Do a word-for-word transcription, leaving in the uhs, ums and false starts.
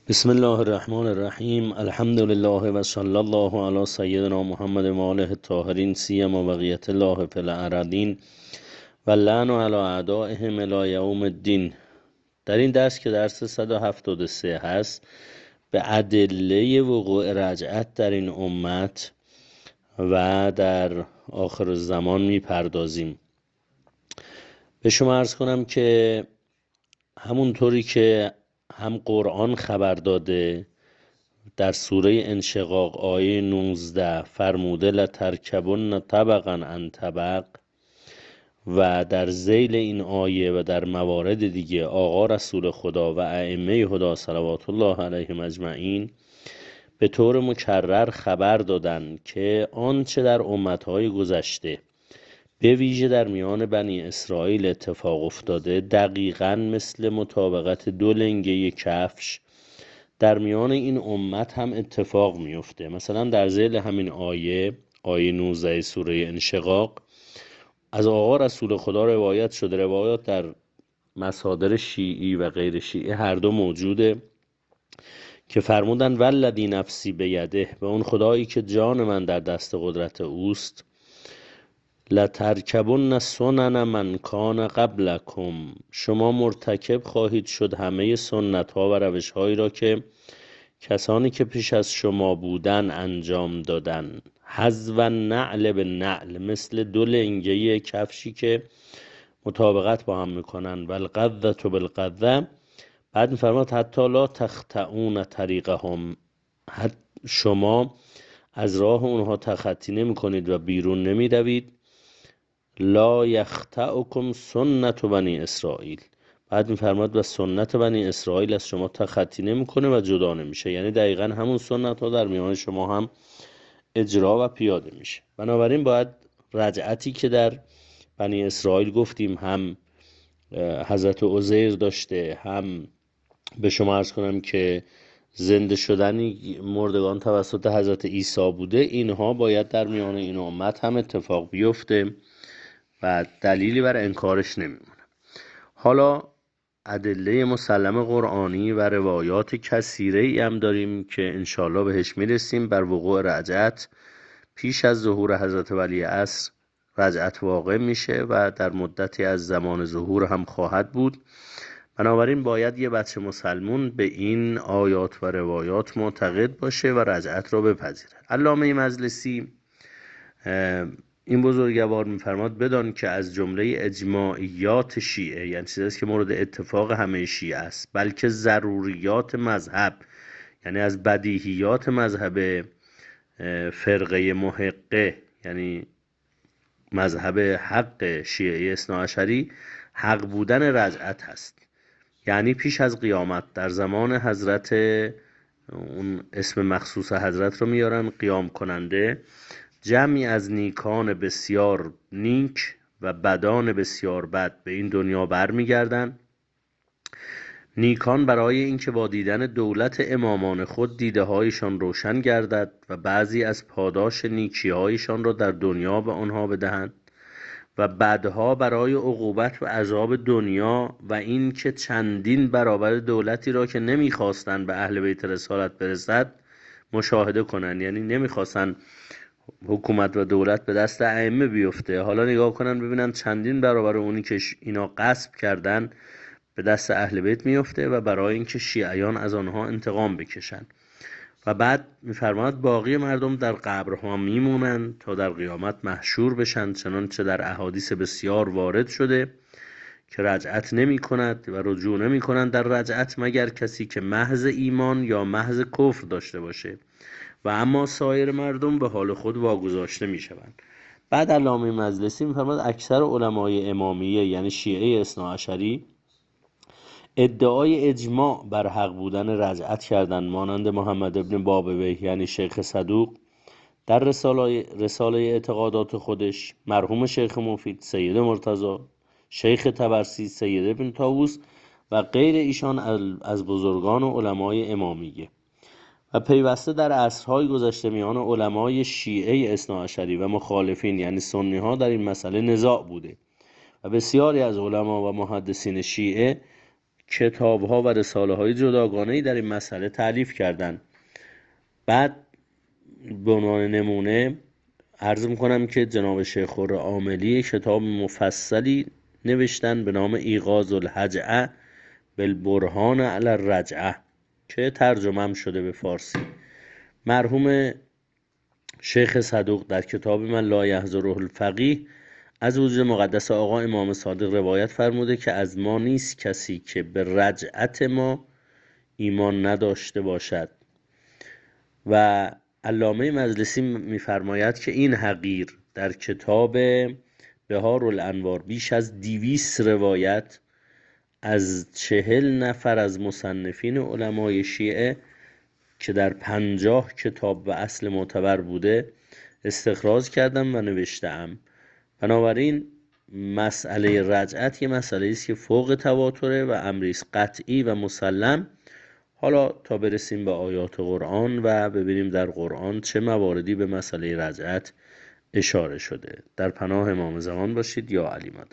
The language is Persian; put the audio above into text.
بسم الله الرحمن الرحیم. الحمد لله و صلی الله علی سیدنا محمد و آله الطاهرین سیما بقیت الله فی الارضین و لعن علی اعدائهم الی یوم الدین. در این درس که درس صد و هفتاد و سه هست، به ادله وقوع رجعت در این امت و در آخر الزمان میپردازیم. به شما عرض کنم که همونطوری که هم قرآن خبر داده در سوره انشقاق آیه نوزده فرموده لترکبن طبقا عن طبق، و در ذیل این آیه و در موارد دیگه آقا رسول خدا و ائمه هدا صلوات الله علیهم اجمعین به طور مکرر خبر دادن که آنچه در امتهای گذشته به ویژه در میان بنی اسرائیل اتفاق افتاده دقیقاً مثل مطابقت دو لنگه کفش در میان این امت هم اتفاق میفته. مثلا در ذیل همین آیه آیه نوزده سوره انشقاق از آقا رسول خدا روایت شده، روایات در مصادر شیعی و غیر شیعی هر دو موجوده، که فرمودن والذی نفسی بیده، به اون خدایی که جان من در دست قدرت اوست، لترکبن سنن من کان قبلکم، شما مرتکب خواهید شد همه سنت ها و روش هایی را که کسانی که پیش از شما بودن انجام دادن. حذو نعل به نعل، مثل دو لنگه کفشی که مطابقت با هم میکنن. و القذة بالقذة، بعد میفرماد حتی لا تخطئون طریقهم، شما از راه اونها تخطی نمی کنید و بیرون نمی روید. لا یخطئکم سنت بنی اسرائیل، بعد میفرماد و سنت بنی اسرائیل از شما تخطی نمیکنه و جدا نمیشه، یعنی دقیقا همون سنت ها در میان شما هم اجرا و پیاده میشه. بنابراین باید رجعتی که در بنی اسرائیل گفتیم هم حضرت عزیر داشته، هم به شما عرض کنم که زنده شدنی مردگان توسط حضرت عیسی بوده، اینها باید در میان این امت هم اتفاق بیفته و دلیلی بر انکارش نمیمونه. حالا ادله مسلم قرآنی و روایات کثیره ای هم داریم که انشالله بهش میرسیم بر وقوع رجعت. پیش از ظهور حضرت ولی عصر رجعت واقع میشه و در مدتی از زمان ظهور هم خواهد بود. بنابراین باید یه بچه مسلمون به این آیات و روایات معتقد باشه و رجعت را بپذیره. علامه مجلسی این بزرگوار میفرماد بدان که از جمله اجماعیات شیعه، یعنی چیزی که مورد اتفاق همه شیعه است، بلکه ضروریات مذهب، یعنی از بدیهیات مذهب فرقه محقه، یعنی مذهب حق شیعه اثناعشری، حق بودن رجعت هست. یعنی پیش از قیامت در زمان حضرت، اون اسم مخصوص حضرت رو میارن قیام کننده، جمعی از نیکان بسیار نیک و بدان بسیار بد به این دنیا برمیگردن. نیکان برای اینکه با دیدن دولت امامان خود دیده هایشان روشن گردد و بعضی از پاداش نیکی هایشان را در دنیا به آنها بدهند، و بدها برای عقوبت و عذاب دنیا و این که چندین برابر دولتی را که نمیخواستن به اهل بیت رسالت برسد مشاهده کنن. یعنی نمیخواستن حکومت و دولت به دست ائمه بیفته، حالا نگاه کنن ببینن چندین برابر اونی که اینا غصب کردن به دست اهل بیت میفته و برای اینکه شیعیان از آنها انتقام بکشن. و بعد میفرماد باقی مردم در قبرها میمونن تا در قیامت محشور بشن، چنانچه در احادیث بسیار وارد شده که رجعت نمی کند و رجوع نمی کنند در رجعت مگر کسی که محض ایمان یا محض کفر داشته باشه، و اما سایر مردم به حال خود واگذاشته می شوند. بعد علامه مجلسی میفرماد اکثر علمای امامیه یعنی شیعه اثناعشری ادعای اجماع بر حق بودن رجعت کردند، مانند محمد ابن بابویه یعنی شیخ صدوق در رساله رساله اعتقادات خودش، مرحوم شیخ مفید سید مرتضی، شیخ طبرسی سید ابن طاووس و غیر ایشان از بزرگان و علمای امامیه. و پیوسته در عصرهای گذشته میان علمای شیعه اثناعشری و مخالفین یعنی سنی ها در این مسئله نزاع بوده و بسیاری از علما و محدثین شیعه کتاب ها و رساله های جداگانه‌ای در این مسئله تألیف کردند. بعد به عنوان نمونه عرض میکنم که جناب شیخ خور عاملی کتاب مفصلی نوشتن به نام ایغاظ الهجعه بالبرهان علی الرجعه که ترجمه هم شده به فارسی. مرحوم شیخ صدوق در کتاب من لا یحضره الفقیه از وجود مقدس آقا امام صادق روایت فرموده که از ما نیست کسی که به رجعت ما ایمان نداشته باشد. و علامه مجلسی میفرماید که این حقیر در کتاب بهار الانوار بیش از دویست روایت از چهل نفر از مصنفین علمای شیعه که در پنجاه کتاب و اصل معتبر بوده استخراج کردم و نوشتم. بنابراین مسئله رجعت یه مسئله است که فوق تواتره و امری است قطعی و مسلم. حالا تا برسیم به آیات قرآن و ببینیم در قرآن چه مواردی به مسئله رجعت اشاره شده. در پناه امام زمان باشید. یا علی مدد.